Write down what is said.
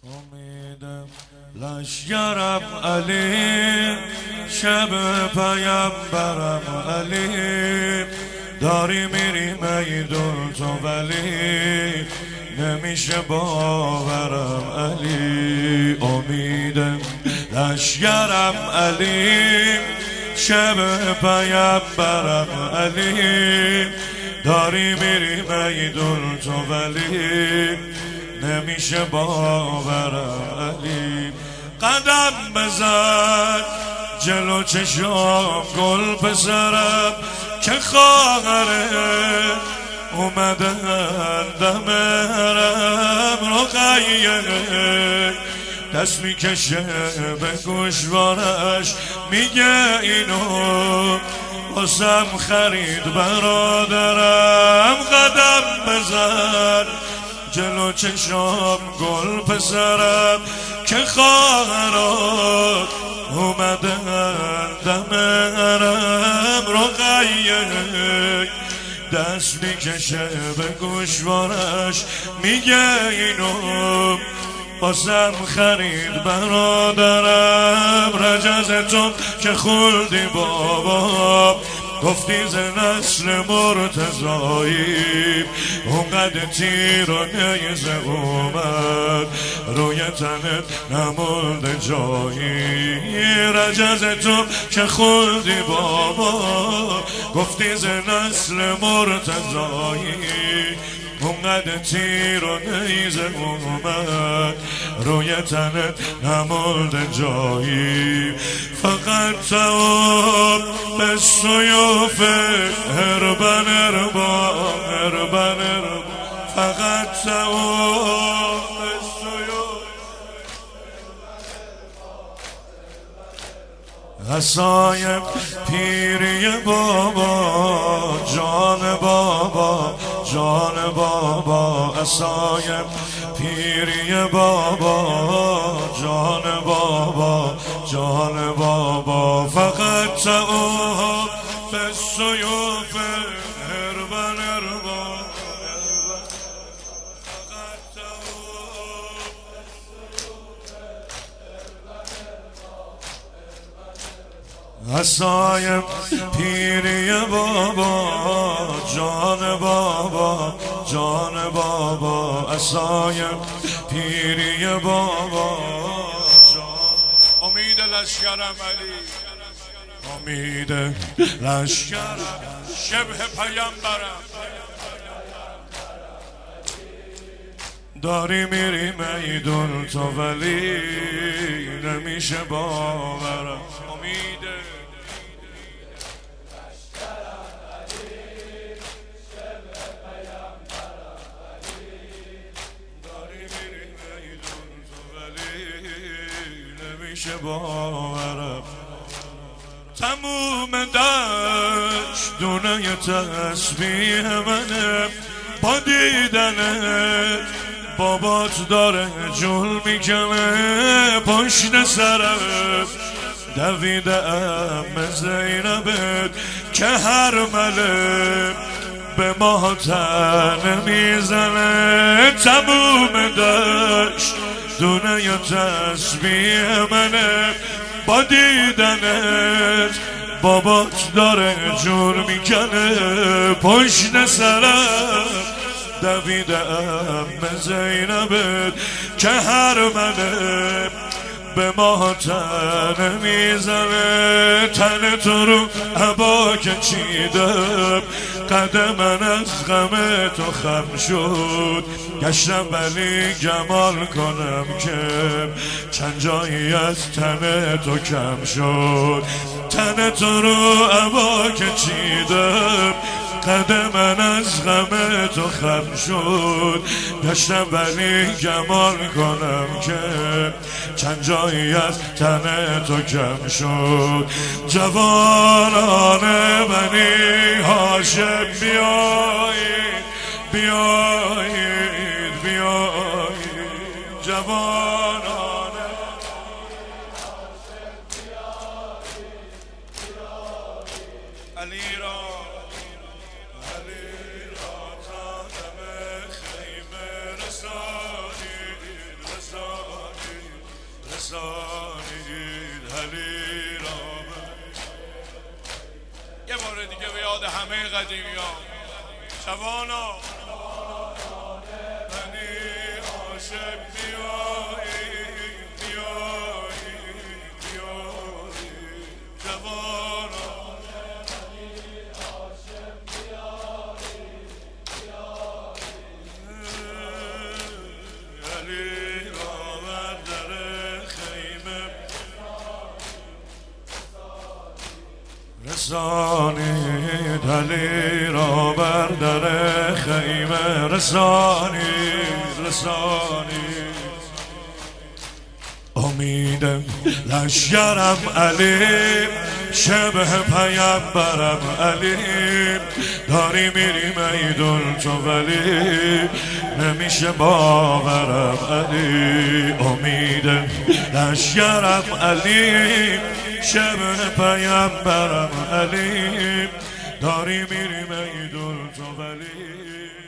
امیدم لشگرم علی، شب پیامبرم علی، داری میری میدون تو ولی نمیشه باورم علی. امیدم لشگرم علی، شب پیامبرم علی، داری میری میدون تو ولی نمیشه باورم علی. قدم بزن جلو چشام گل پسرم که خواهره اومدن دمرم رقیه، دست میکشه به گوشوارش میگه اینو واسم خرید برادرم. قدم بزن جلو چشام گل پسرم که خواهرات اومدن دمرم رقیه، دست میکشه به گوشوارش میگه اینو بازم خرید برادرم. رجز تو که خلدی بابا، گفتی ز نسل مرتضایی، اونقدر تیر و نیزه اومد روی تنت نمونده جایی. رجز تو که خلدی بابا، گفتی ز نسل مرتضایی، اونقدر تیر و نیزه اومد روی تنت نمونده جایی. فقط تواب به سیوف هربن اربا، هربن اربا، فقط تواب به سیوف عصای پیری بابا، جان بابا، جان بابا، عصای پیری بابا، جان بابا، جان بابا، فقط تعاب به سیوف هربن اربا، فقط تعاب عصای پیری بابا، جان بابا، جان بابا، عصای پیری بابا، جان. امید لشگرم علی، امید لشگرم شبه پیامبرم، داری میری میدون تو ولی نمیشه باورم. امید نمیشه باورم. تموم دشت دونه تسبیح منه، با دیدنت بابات داره جول میکنه پشت سرم. دویدم زینبت که هر مله به ما تن میزنه. تموم دشت دونه یا تسبیح منه، با دیدنت بابات داره جور میکنه پشت سرم. دویدم زینبت که هر منه به ما تن میزنه. تن تو رو عبا که چیدم، قدم من از غم تو خم شد. گشتم ولی گمان کنم که چند جایی از تن تو کم شد. تن تو رو عبا که چیدم، قدم من از غم تو خم شد. گشتم ولی گمان کنم که چند جایی از تن تو کم شد. جوانان بنی هاشم بیایید، بیایید، بیایید، جوانان علی را، علی را تا دم خیمه رسانید، رسانید. رسانید علی را. یه بار دیگه به یاد همه قدیمیان جوانا بنی هاشم بیایید بیایید بیایید جوانا بنی هاشم بیایید بیایید علی را بر در خیمه رسانید علی را بر در خیمه رسانید رسانید امید لشکرم علی شبه پیامبرم علی داری میری میدون تو ولی نمیشه باورم علی امید لشکرم علی شبه پیامبرم علی داری میری میدون تو ولی